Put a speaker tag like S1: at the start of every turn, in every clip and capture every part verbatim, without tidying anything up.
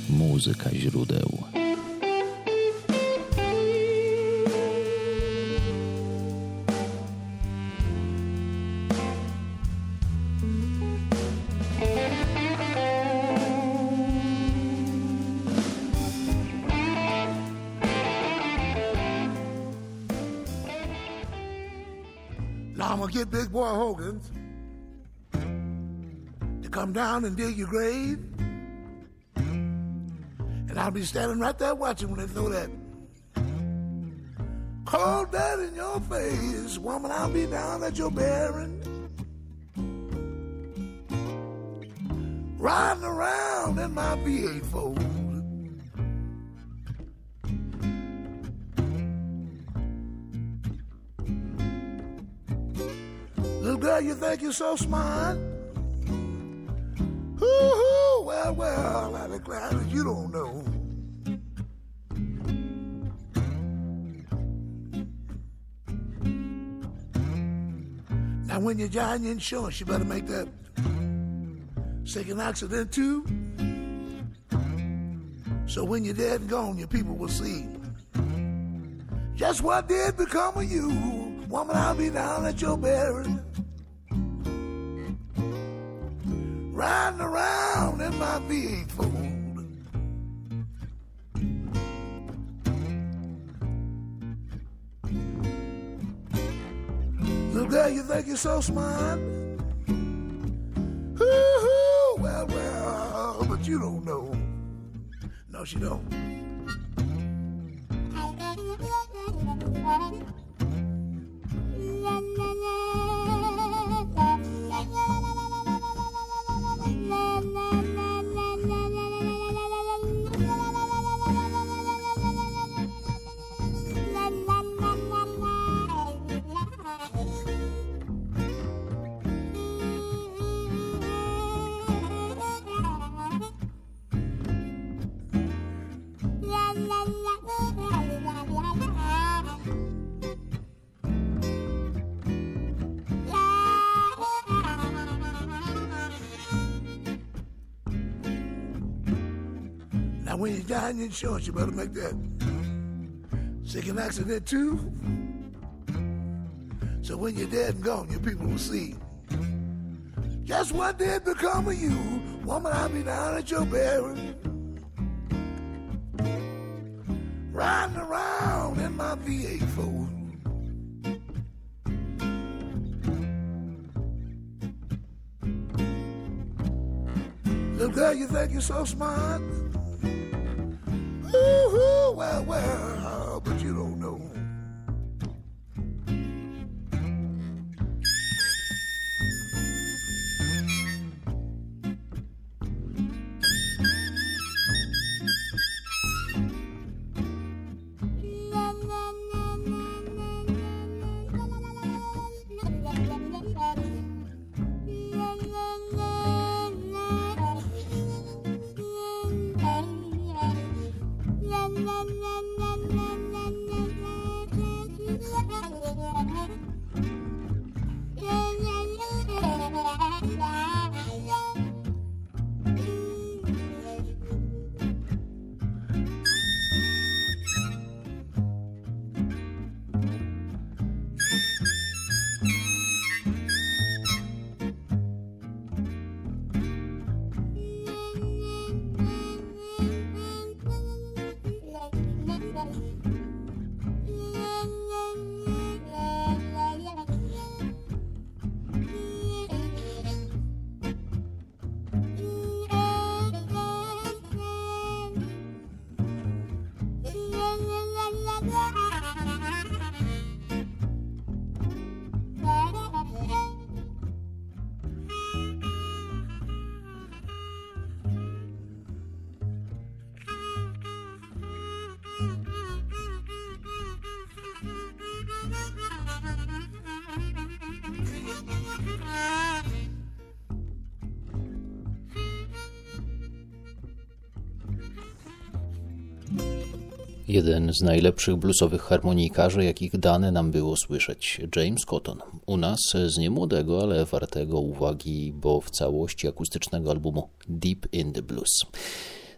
S1: Muzyka źródeł.
S2: Now I'm gonna get Big Boy Hogan's to come down and dig your grave. And I'll be standing right there watching when they throw that cold dirt in your face. Woman, I'll be down at your burying, riding around in my V eight Ford. Little girl, you think you're so smart? Hoo-hoo, well, well, I declare that you don't know. Now, when you're driving your insurance, you better make that second accident too. So when you're dead and gone, your people will see just what did become of you. Woman, I'll be down at your burying, riding around in my V eight Ford. Little girl, you think you're so smart? Hoo-hoo, well, well, but you don't know. No, she don't. When you die in insurance, you better make that second accident too. So when you're dead and gone, your people will see just what did become of you. Woman, I'll be down at your burying, riding around in my V eight Ford. Little girl, you think you're so smart? Ooh, well, well, but you don't know.
S1: Jeden z najlepszych bluesowych harmonikarzy, jakich dane nam było słyszeć, James Cotton. U nas z niemłodego, ale wartego uwagi, bo w całości akustycznego albumu Deep in the Blues.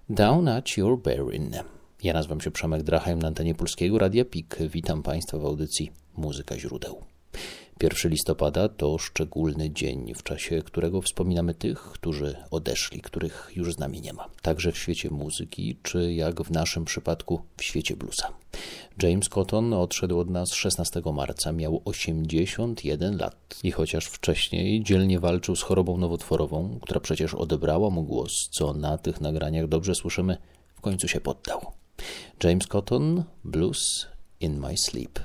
S1: Down at Your Berrin. Ja nazywam się Przemek Drachem na antenie Polskiego Radia P I K. Witam Państwa w audycji Muzyka Źródeł. pierwszego listopada to szczególny dzień, w czasie którego wspominamy tych, którzy odeszli, których już z nami nie ma. Także w świecie muzyki, czy jak w naszym przypadku w świecie bluesa. James Cotton odszedł od nas szesnastego marca, miał osiemdziesiąt jeden lat i chociaż wcześniej dzielnie walczył z chorobą nowotworową, która przecież odebrała mu głos, co na tych nagraniach dobrze słyszymy, w końcu się poddał. James Cotton, Blues in My Sleep.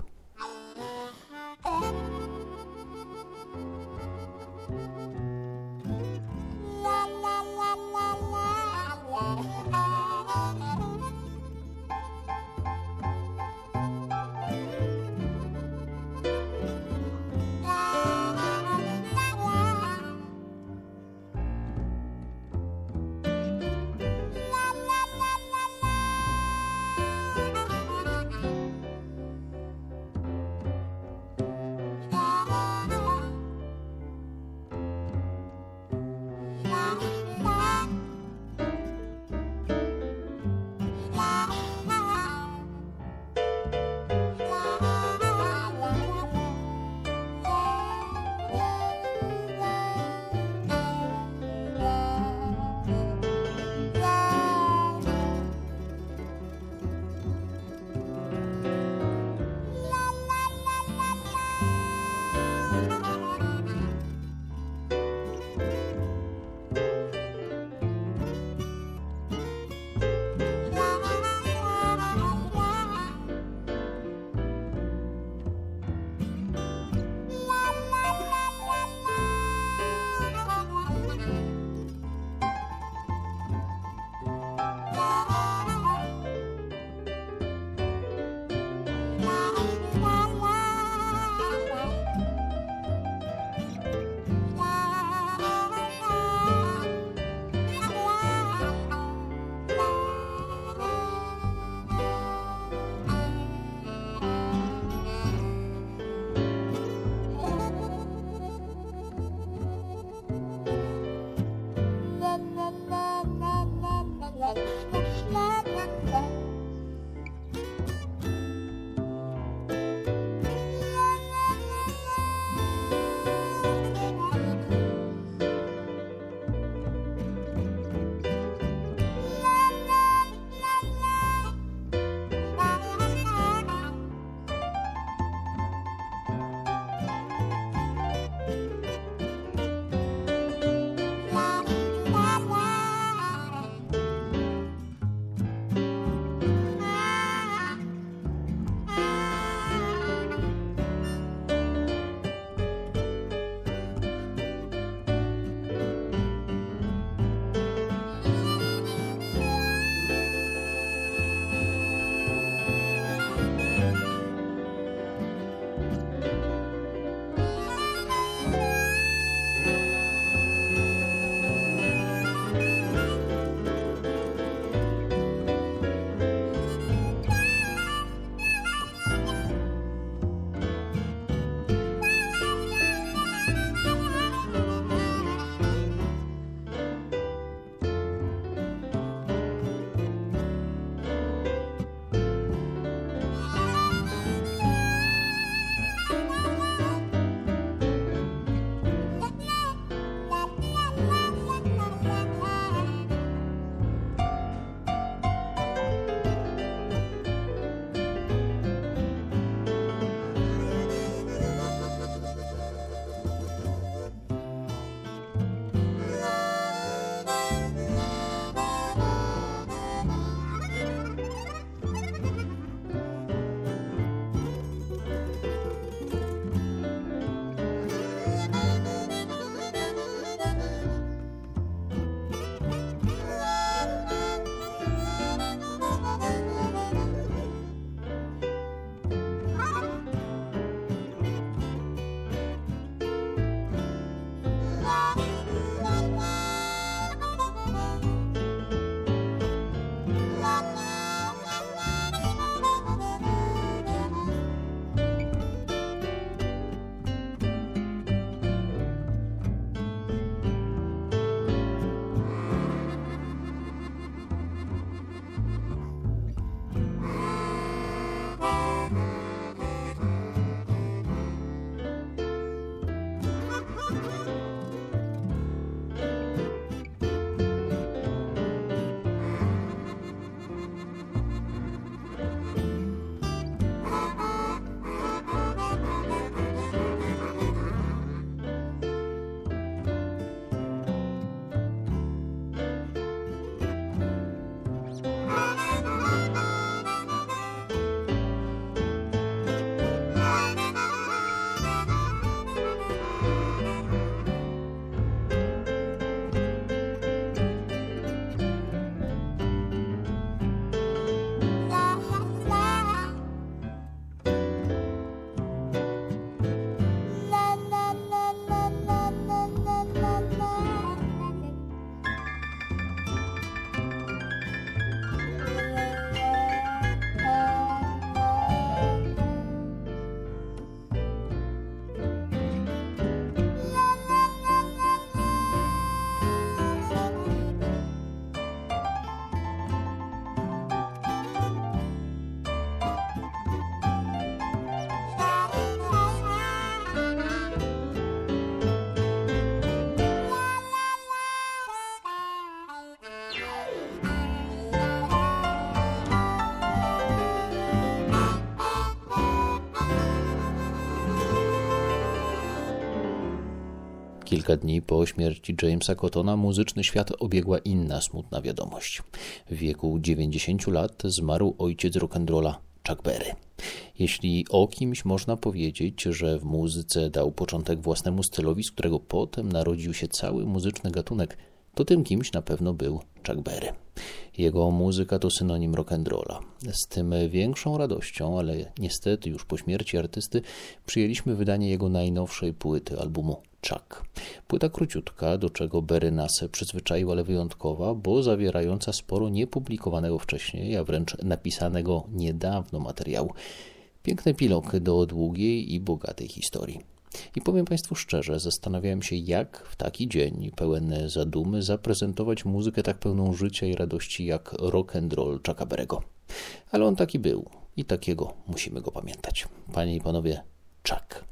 S1: Kilka dni po śmierci Jamesa Cottona muzyczny świat obiegła inna smutna wiadomość. W wieku dziewięćdziesięciu lat zmarł ojciec rock'n'rolla Chuck Berry. Jeśli o kimś można powiedzieć, że w muzyce dał początek własnemu stylowi, z którego potem narodził się cały muzyczny gatunek, to tym kimś na pewno był Chuck Berry. Jego muzyka to synonim rock'n'rolla. Z tym większą radością, ale niestety już po śmierci artysty, przyjęliśmy wydanie jego najnowszej płyty, albumu Chuck. Płyta króciutka, do czego Berry nas przyzwyczaił, ale wyjątkowa, bo zawierająca sporo niepublikowanego wcześniej, a wręcz napisanego niedawno materiału. Piękny epilog do długiej i bogatej historii. I powiem Państwu szczerze, zastanawiałem się, jak w taki dzień pełen zadumy zaprezentować muzykę tak pełną życia i radości jak rock and roll Chucka Berry'ego. Ale on taki był i takiego musimy go pamiętać. Panie i panowie, Chuck.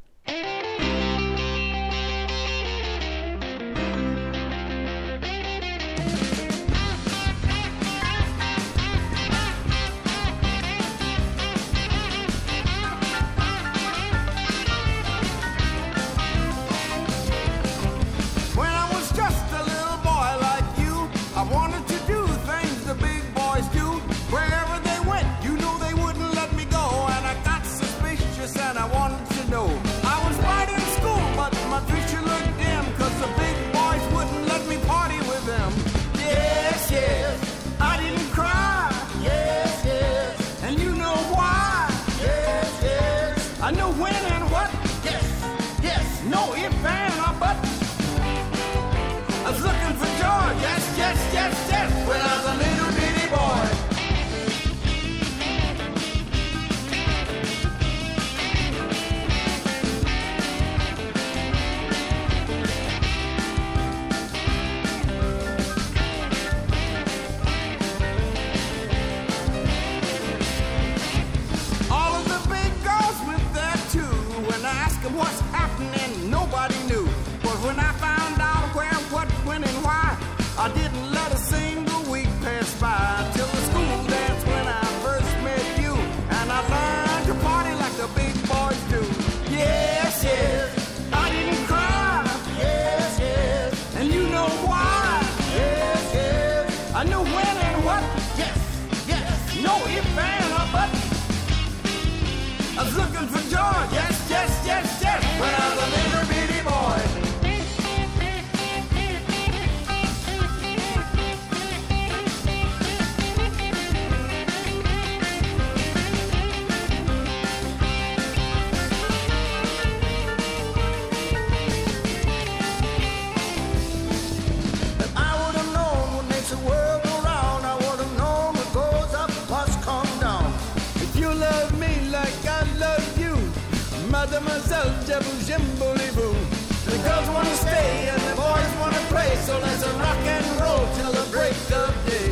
S3: Mademoiselle Jabou-Jimbo-Lee-Boo. The girls want to stay and the boys want to play, so let's rock and roll till the break of day.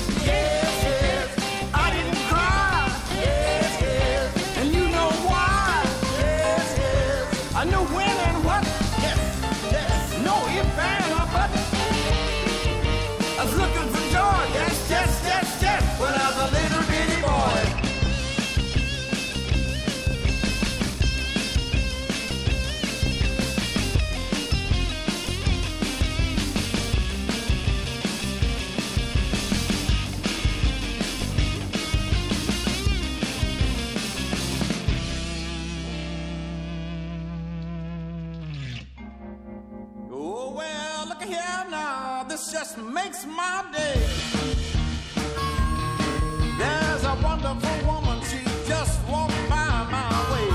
S3: Yes, yes, I didn't cry. Yes, yes, and you know why. Yes, yes, I know when and what. Yes, yes, no if and or but. I was looking for joy. Yes, yes, yes, yes, when I was a little bitty boy. Just makes my day. There's a wonderful woman, she just walked by my way.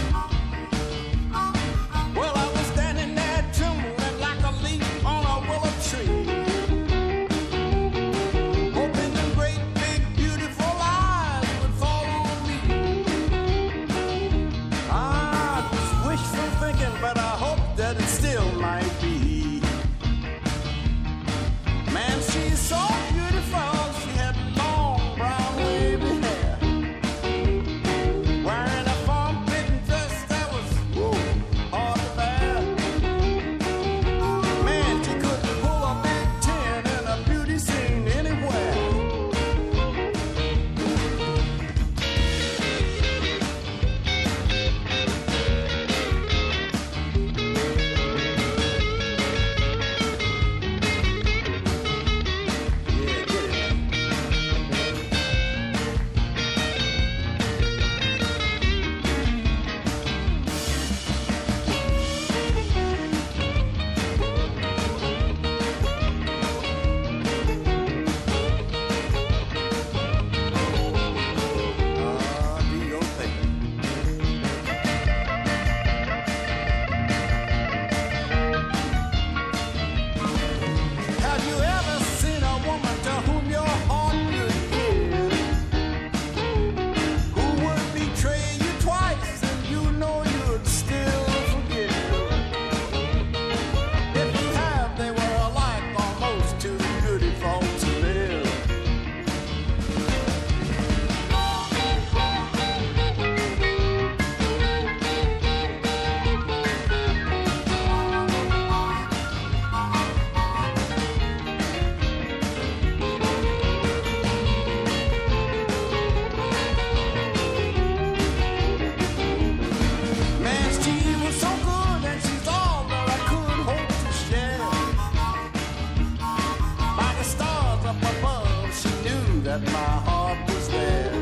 S3: Well, I was standing there trembling like a leaf on a willow tree, hoping the great big beautiful eyes would fall on me. Ah, it's wishful thinking, but I hope that it still might be. Man, she's so beautiful. that my heart was there.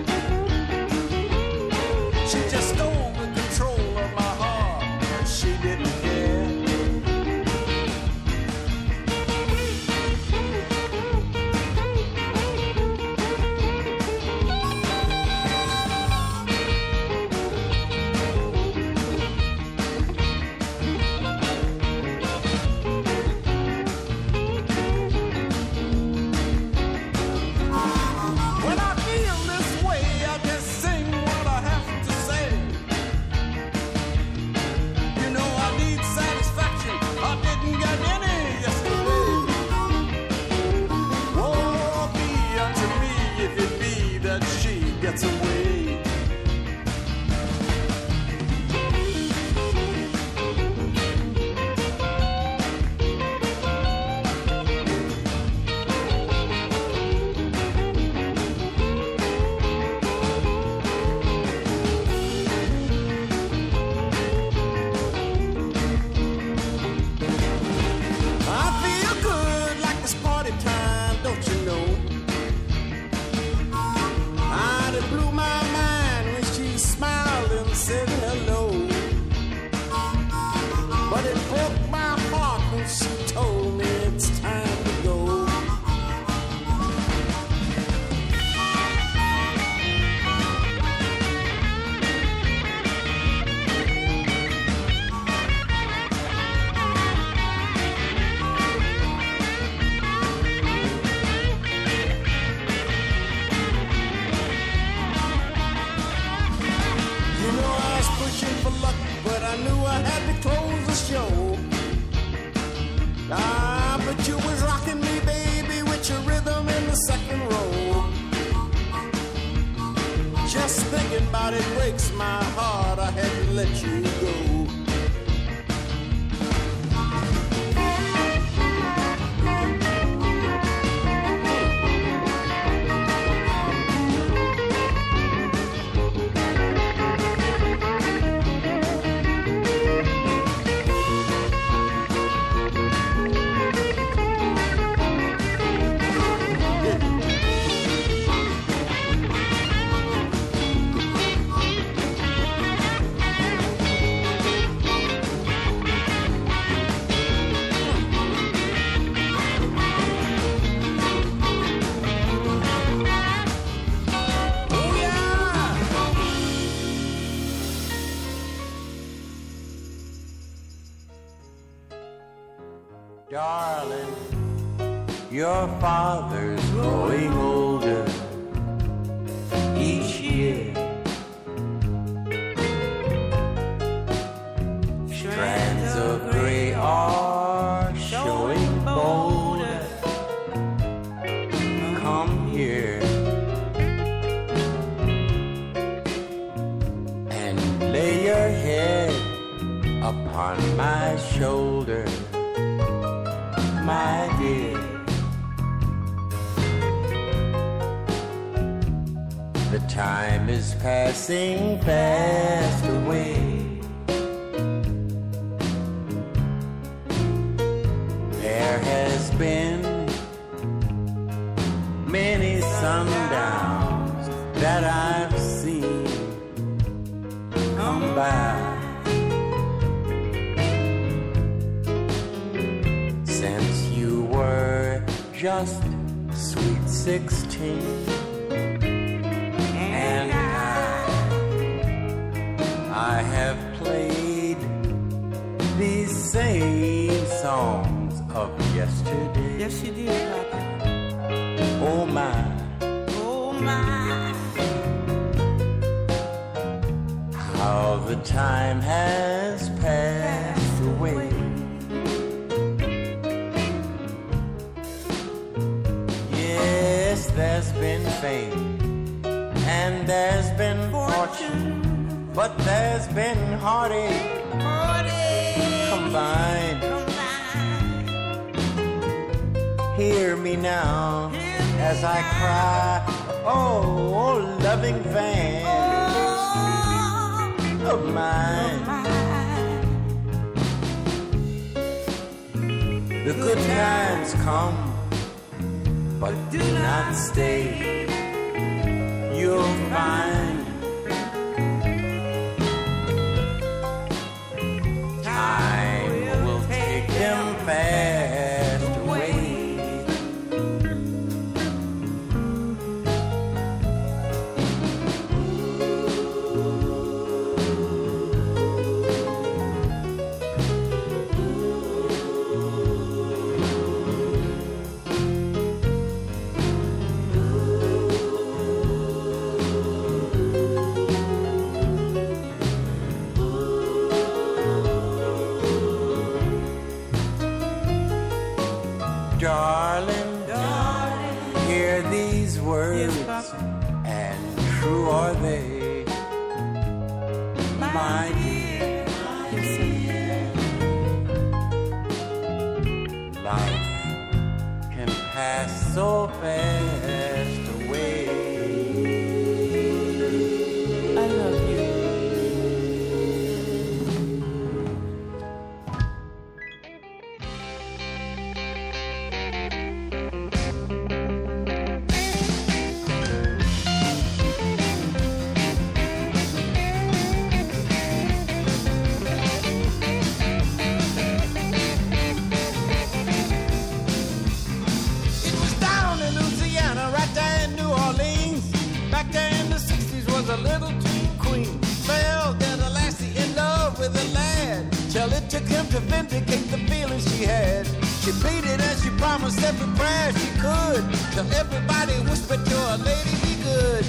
S3: She just stole the control of my heart, and she didn't care. Gets away. I feel good like it's party time, don't you know? It blew my mind when she smiled and said hello. But it broke my heart when she told me it's time to go. But I knew I had to close the show. Ah, but you was rocking me, baby, with your rhythm in the second row. Just thinking about it breaks my heart. I had to let you go.
S4: Darling, your father's growing older each year. Strands of gray are showing bolder. Come here and lay your head upon my shoulder. My dear, the time is passing fast away. There has been many sundowns that I've seen come by. Just sweet sixteen, and I, I have played these same songs of yesterday.
S5: Yes, you did, Papa.
S4: Oh my,
S5: oh my,
S4: how the time has passed away. There's been fame and there's been fortune, but there's been heartache, heartache combined. combined. Hear me now Hear me as now. I cry, oh, oh loving fan oh, of mine. Of mine. The good times come but do not stay. You'll find time will take them fast away. Darling, darling, hear these words, yes, and true are they, my dear. Life can pass so fast away. I love you.
S3: A little teen queen fell dead a lassie in love with a lad, till it took him to vindicate the feelings she had. She pleaded and she promised every prayer she could, till everybody whispered to her, lady, be good.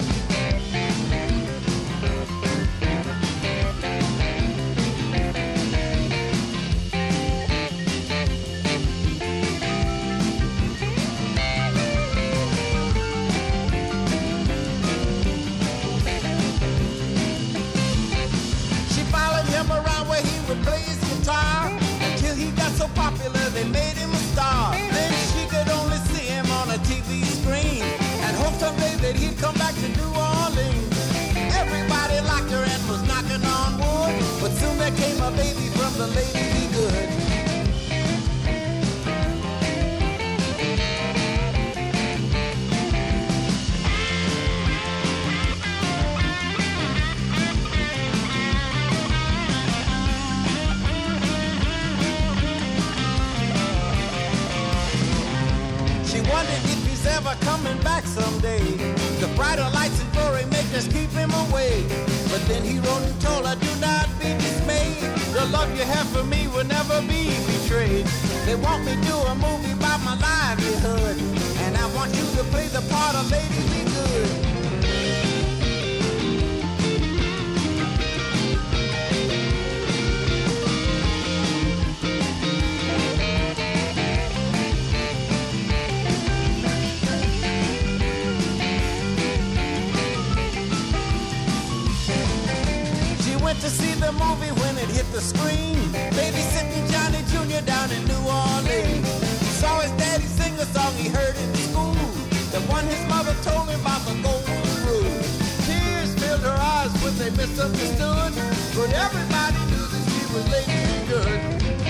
S3: Until he got so popular they made him a star. Then she could only see him on a T V screen and hope someday that he'd come back to New Orleans. Everybody liked her and was knocking on wood, but soon there came a baby from the lady be good. Wondered if he's ever coming back someday. The brighter lights and furry makers keep him away. But then he wrote and told her, do not be dismayed. The love you have for me will never be betrayed. They want me to do a movie about my livelihood, and I want you to play the part of Lady Be Good. Went to see the movie when it hit the screen. Babysitting Johnny Junior down in New Orleans. He saw his daddy sing a song he heard in school, the one his mother told him about the golden rule. Tears filled her eyes when they misunderstood, but everybody knew that she was Lady Be Good.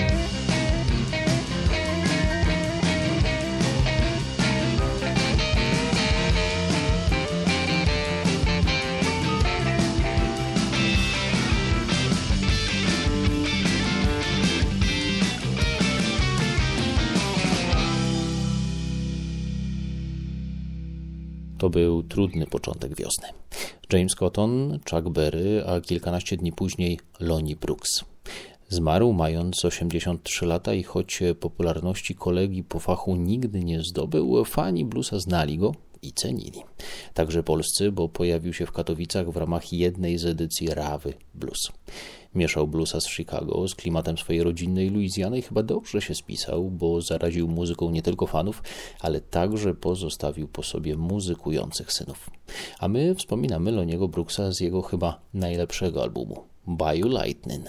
S1: To był trudny początek wiosny. James Cotton, Chuck Berry, a kilkanaście dni później Lonnie Brooks. Zmarł mając osiemdziesiąt trzy lata i choć popularności kolegi po fachu nigdy nie zdobył, fani bluesa znali go i cenili. Także polscy, bo pojawił się w Katowicach w ramach jednej z edycji Rawy Blues. Mieszał bluesa z Chicago z klimatem swojej rodzinnej Luizjany i chyba dobrze się spisał, bo zaraził muzyką nie tylko fanów, ale także pozostawił po sobie muzykujących synów. A my wspominamy Lonniego Brooksa z jego chyba najlepszego albumu Bayou Lightning.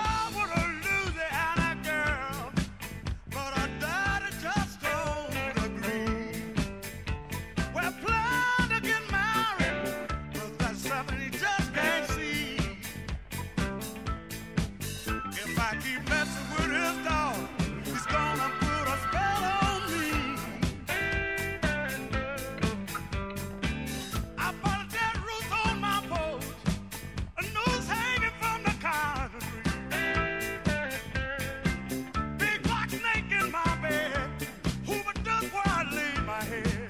S3: But I died just on the keep messing with his dog, he's gonna put a spell on me. I put a dead rooster on my porch, a noose hanging from the concrete, big black snake in my bed, Hoover dust where I lay my head.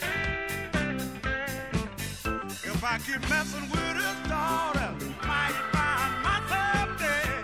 S3: If I keep messing with his daughter, might find myself dead.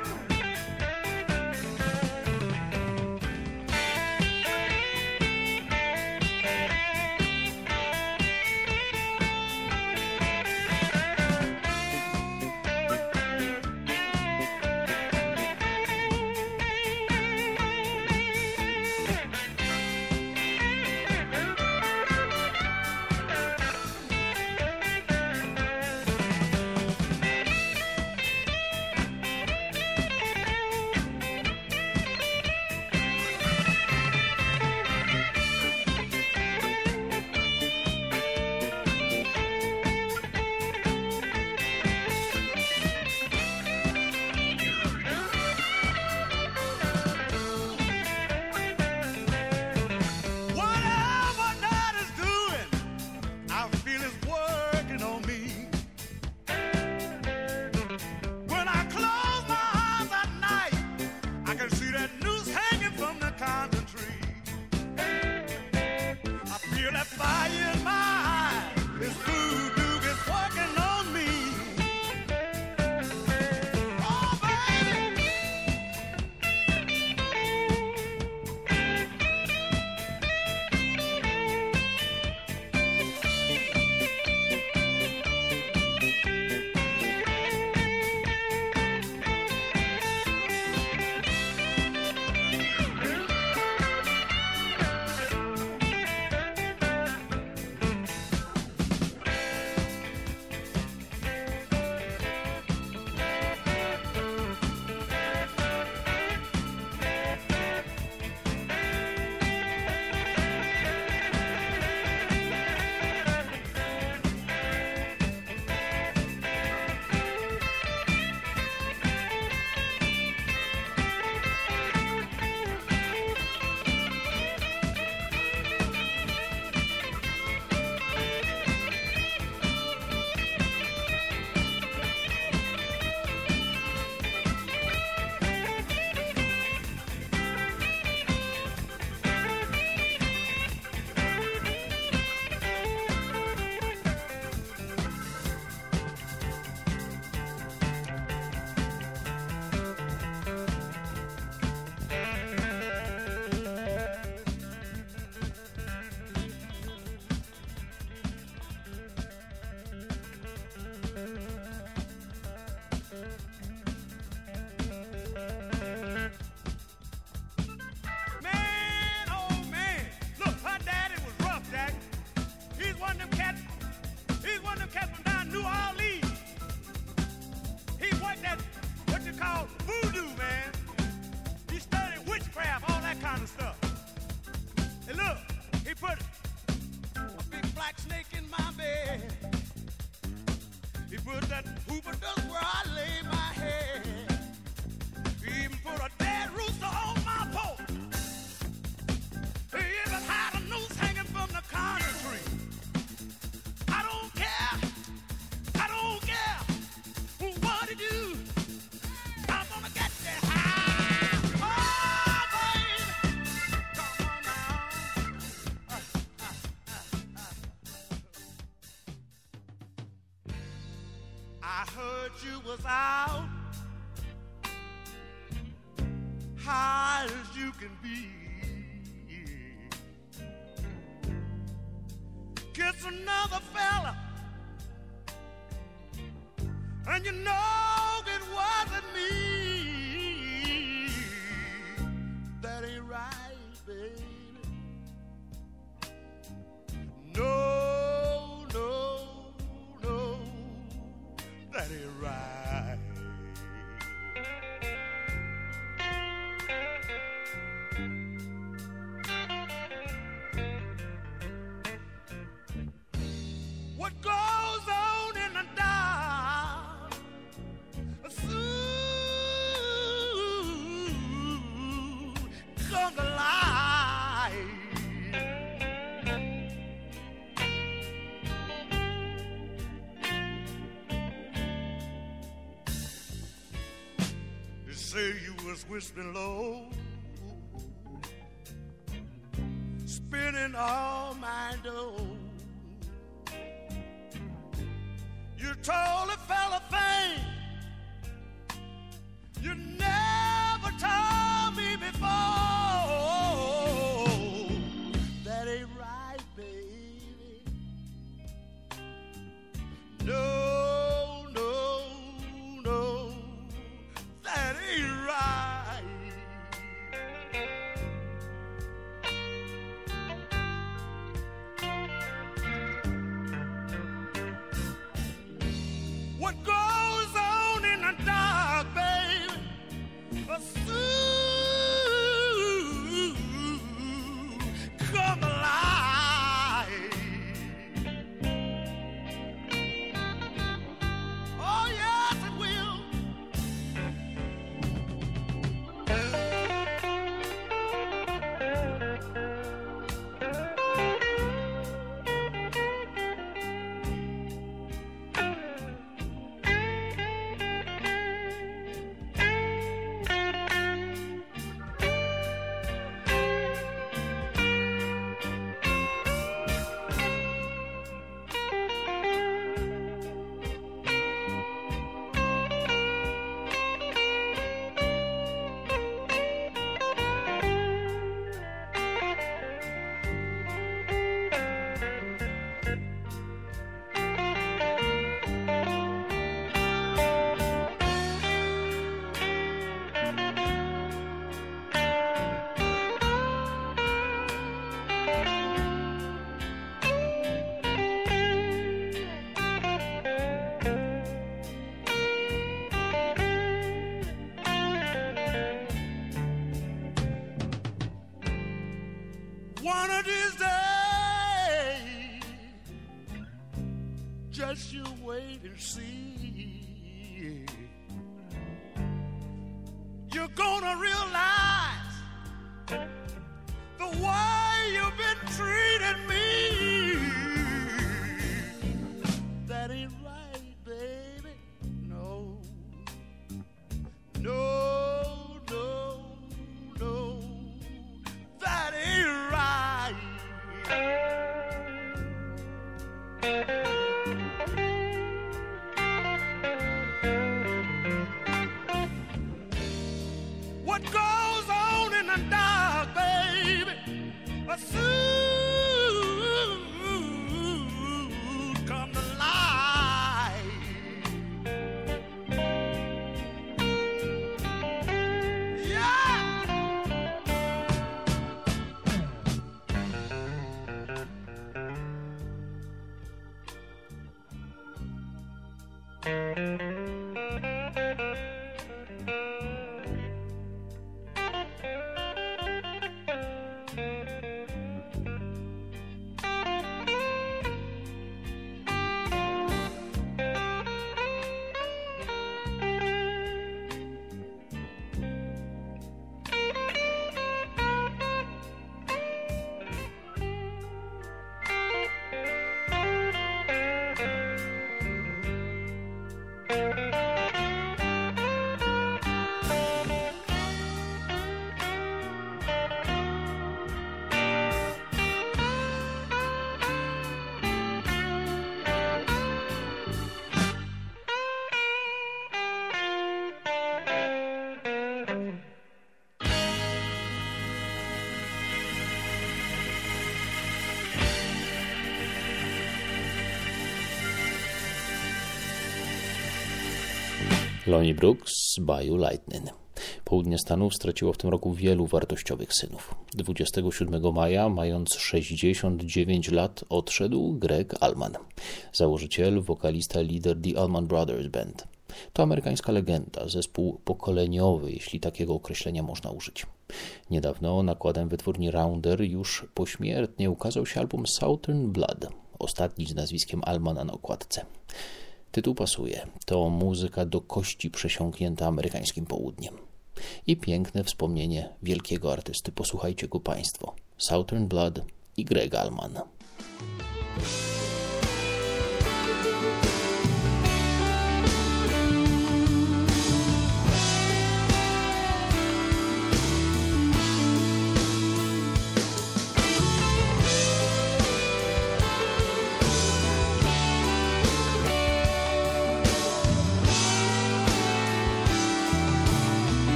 S3: I heard you was out, high as you can be. Kiss another fella, and you know it wasn't me. That ain't right, baby. No, no, no, that ain't right. What goes on in the dark soon
S2: winds whistling low, spinning all my dough. You told a fella thing you never told me before. That ain't right, baby. No, no, no, that ain't right. What goes on in the dark, baby, will soon come alive. Oh, yes, it will. One of these days, just you wait and see. You're gonna realize the way you've been treating me. That ain't right, baby. No, no, no, no. That ain't right. What goes on in the dark, baby, will soon come to light. Yeah.
S1: Lonnie Brooks, Bayou Lightning. Południe Stanów straciło w tym roku wielu wartościowych synów. dwudziestego siódmego maja, mając sześćdziesiąt dziewięć lat, odszedł Greg Allman, założyciel, wokalista, lider The Allman Brothers Band. To amerykańska legenda, zespół pokoleniowy, jeśli takiego określenia można użyć. Niedawno nakładem wytwórni Rounder już pośmiertnie ukazał się album Southern Blood, ostatni z nazwiskiem Allmana na okładce. Tytuł pasuje, to muzyka do kości przesiąknięta amerykańskim południem. I piękne wspomnienie wielkiego artysty, posłuchajcie go Państwo. Southern Blood i Greg Allman.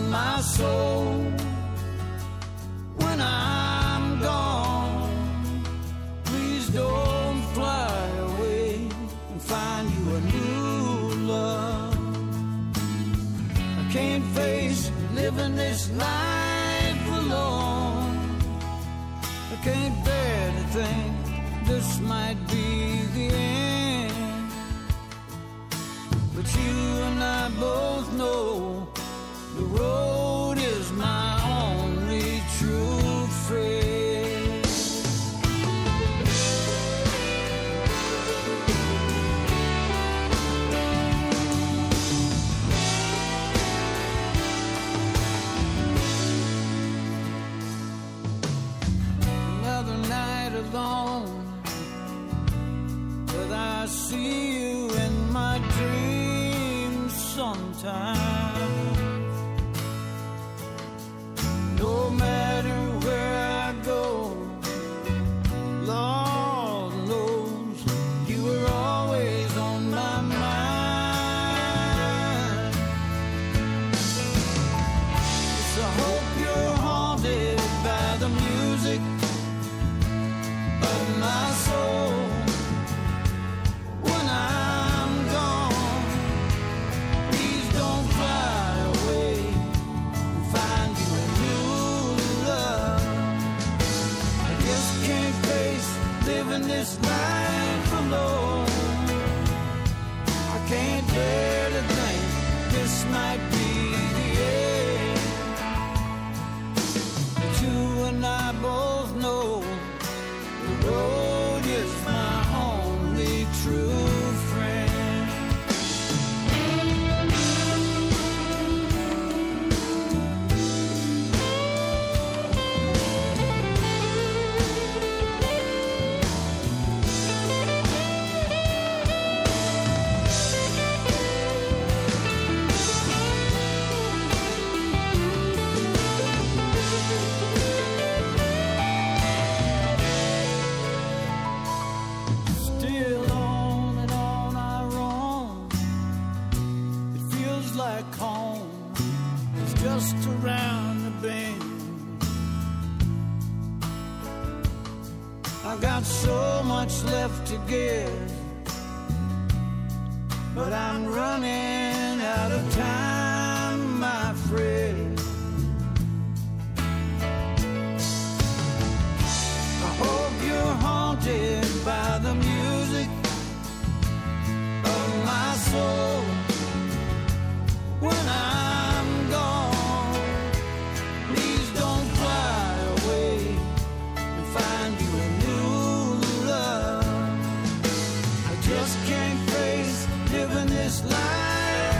S3: my soul. When I'm gone, please don't fly away and find you a new love. I can't face living this life alone. I can't bear to think this might be the end. But you and I both know the road is my only true friend. Another night alone, but I see you in my dreams sometimes. No matter where I go, Lord knows you were always on my mind. So I hope you're haunted by the music of my soul. When I'm gone, please don't fly away and find you a new love. I just can't face living this life alone. I can't bear to think this might be the end. But you and I both know the road is my only true friend. Still on and on I roam. It feels like home is just around the bend. I got so much left to give, but I'm running out of time, my friend. I hope you're haunted by the music of my soul. When I'm gone, please don't fly away and find you a new love. I just can't face living this life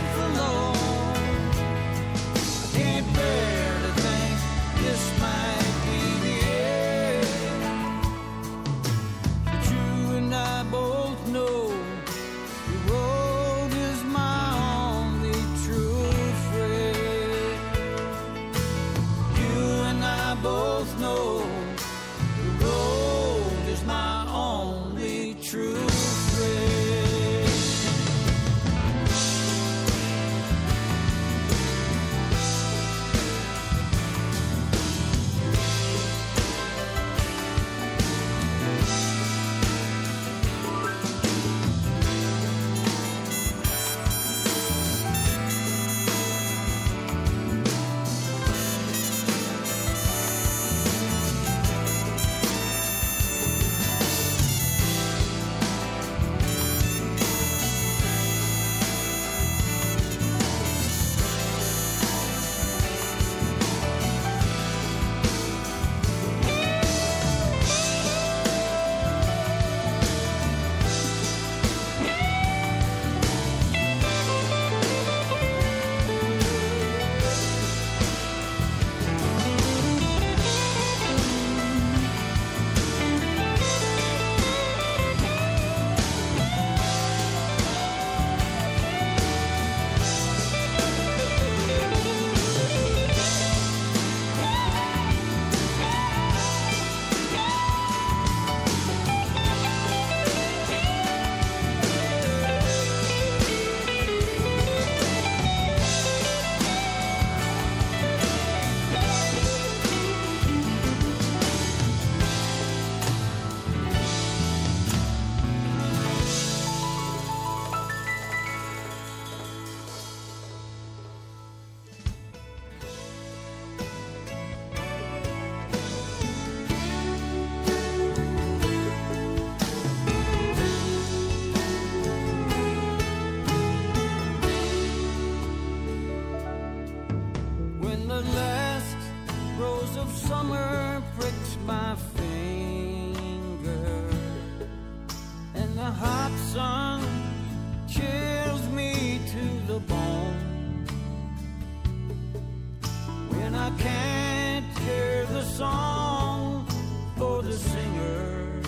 S3: can't hear the song or the singer.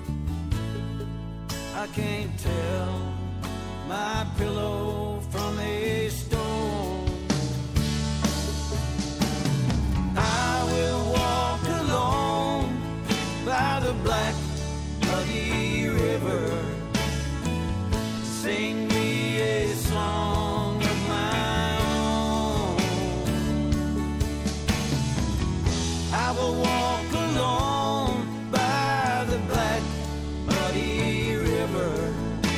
S3: I can't tell my pillow from a stone. I will walk alone by the black muddy river, sing me a song of my own. I will walk alone by the black muddy river,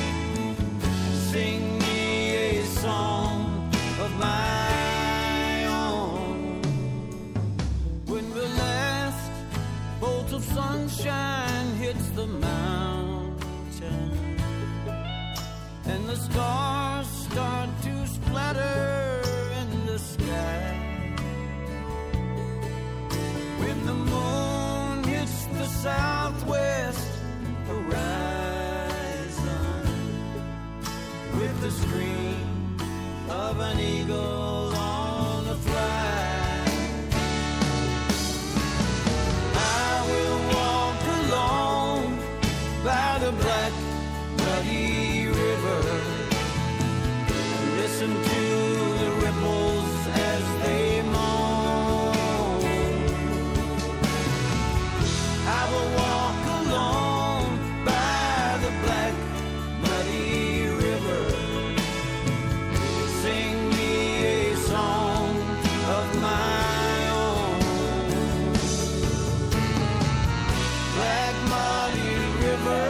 S3: sing me a song of my own. When the last bolt of sunshine hits the mountain and the stars start to splatter in the sky, when the moon hits the southwest horizon with the scream of an eagle on a fly, I will walk alone by the black muddy river, listen to the ripples as they moan. I will walk alone by the black muddy river, sing me a song of my own. Black muddy river,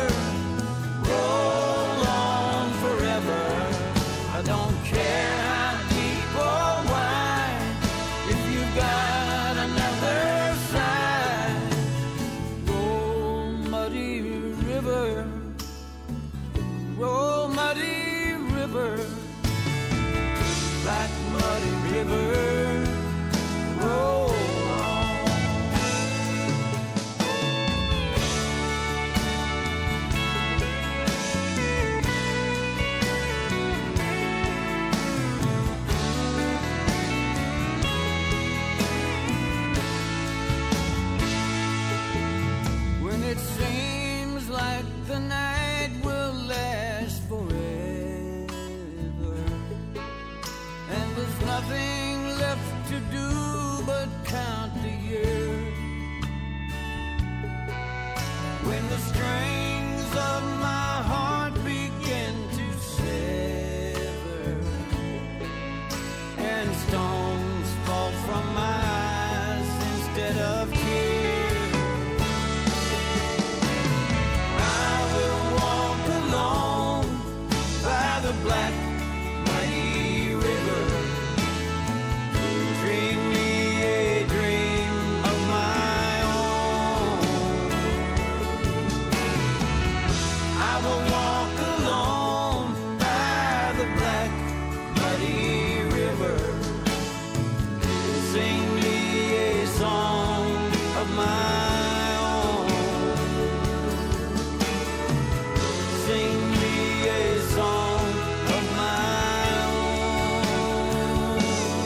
S3: roll on forever. I don't care how deep or wide, if you've got another side. Roll muddy river, roll muddy river, black muddy river, roll on. When it seems like the night will last forever and there's nothing left to do but count the years, when the strings of my heart begin to sever and stones fall from my eyes instead of tears, I will walk alone by the black muddy river, dream me a dream of my own. I will walk alone by the black muddy river, sing me a song of my own. Sing me a song of my own.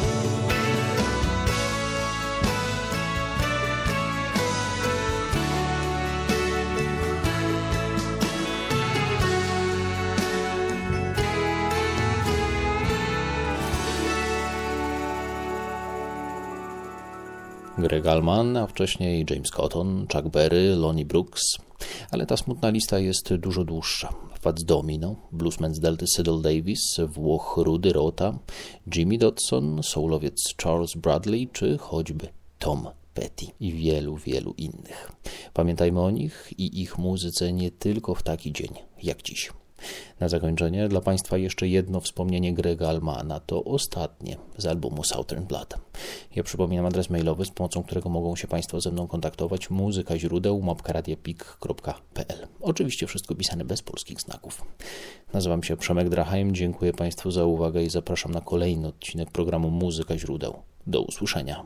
S1: Greg Allman, a wcześniej James Cotton, Chuck Berry, Lonnie Brooks. Ale ta smutna lista jest dużo dłuższa. Fats Domino, bluesman z Delty Cydil Davis, Włoch Rudy Rota, Jimmy Dodson, soulowiec Charles Bradley czy choćby Tom Petty i wielu, wielu innych. Pamiętajmy o nich i ich muzyce nie tylko w taki dzień jak dziś. Na zakończenie dla Państwa jeszcze jedno wspomnienie Grega Allmana, to ostatnie z albumu Southern Blood. Ja przypominam adres mailowy, z pomocą którego mogą się Państwo ze mną kontaktować: muzyka źródeł małpka radiopik kropka p l. Oczywiście wszystko pisane bez polskich znaków. Nazywam się Przemek Draheim, dziękuję Państwu za uwagę i zapraszam na kolejny odcinek programu Muzyka źródeł. Do usłyszenia.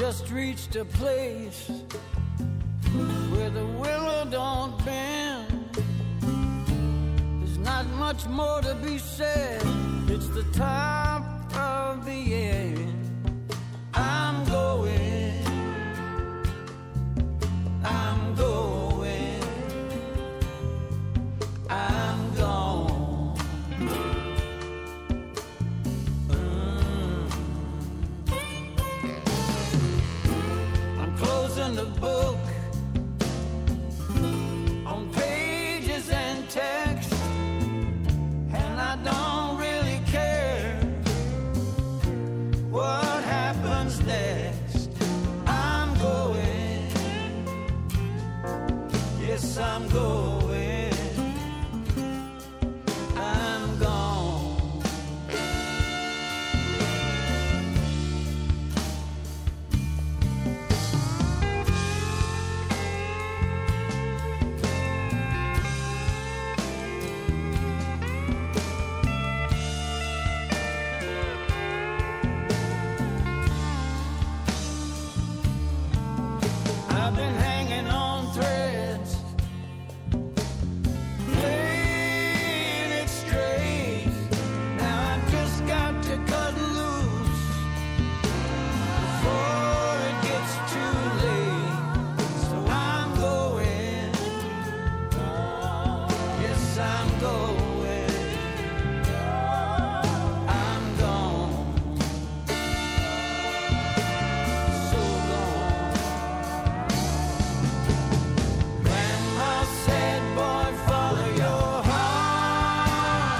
S3: just reached a place where the willow don't bend. There's not much more to be said. It's the top of the end. I'm going, I'm going, I'm gone. Mm. I'm closing the book on pages and text, and I don't really care what happens next. I'm going, yes, I'm going, I'm gone. I've been hanging on threads, playing it straight. Now I've just got to cut loose before it gets too late. So I'm going, yes, I'm going, I'm gone, so gone. Grandma said, boy, follow your heart.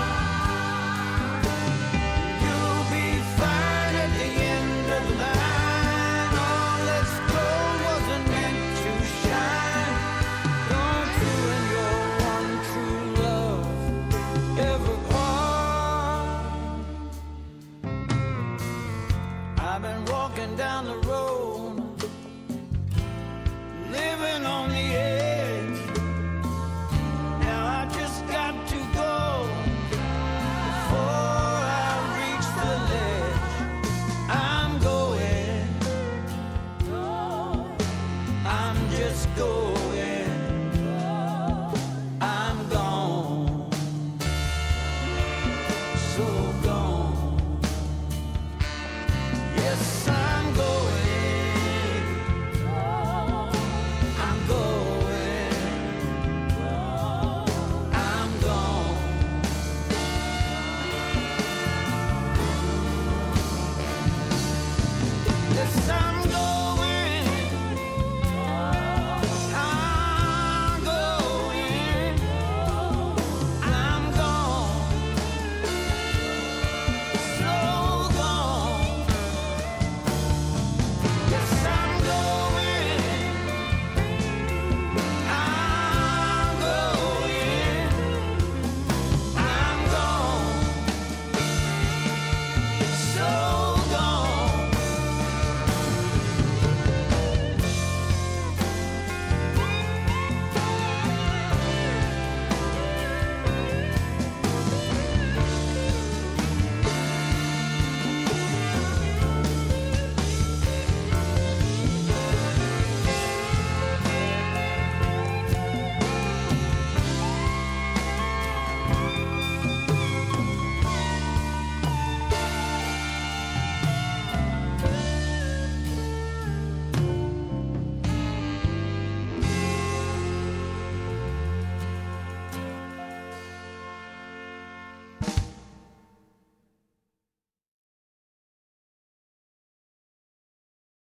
S3: You'll be fine at the end of the line. All that's gold wasn't meant to shine. Don't ruin your one true love ever part. I've been walking down the road, living on the edge. Now I just got to go before I reach the ledge. I'm going, I'm just going, I'm gone, so